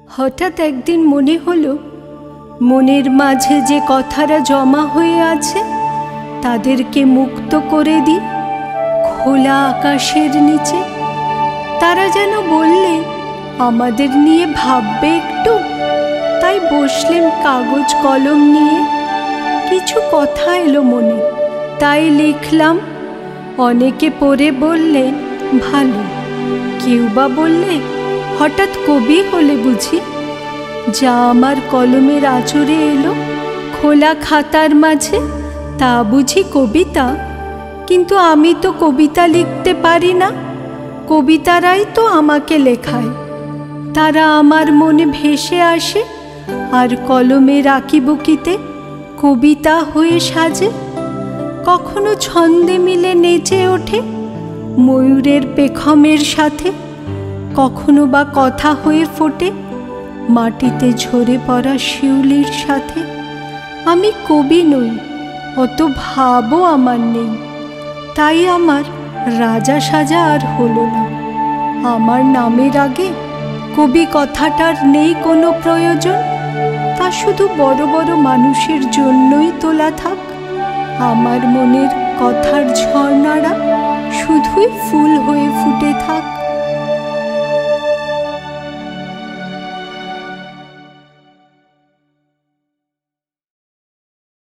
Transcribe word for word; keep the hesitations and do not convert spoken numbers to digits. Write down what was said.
হঠাৎ একদিন মনে হলো, মনের মাঝে যে কথারা জমা হয়ে আছে তাদেরকে মুক্ত করে দিই খোলা আকাশের নিচে। তারা যেন বললে আমাদের নিয়ে ভাববে একটু। তাই বসলেন কাগজ কলম নিয়ে। কিছু কথা এলো মনে, তাই লিখলাম। অনেকে পড়ে বললে ভালো, কেউ বা বললে হঠাৎ কবি হলে বুঝি। যা আমার কলমের আঁচড়ে এলো খোলা খাতার মাঝে, তা বুঝি কবিতা। কিন্তু আমি তো কবিতা লিখতে পারি না, কবিতারাই তো আমাকে লেখায়। তারা আমার মনে ভেসে আসে আর কলমের আঁকিবুকিতে কবিতা হয়ে সাজে। কখনো ছন্দে মিলে নেচে ওঠে ময়ূরের পেখমের সাথে, কখনো বা কথা হয়ে ফোটে মাটিতে ঝরে পড়া শিউলির সাথে। আমি কবি নই, অত ভাবও আমার নেই, তাই আমার রাজা সাজা আর হলো না। আমার নামের আগে কবি কথাটার নেই কোনো প্রয়োজন, তা শুধু বড় বড় মানুষের জন্যই তোলা থাক। আমার মনের কথার ঝর্ণারা শুধুই ফুল হয়ে ফুটে থাক।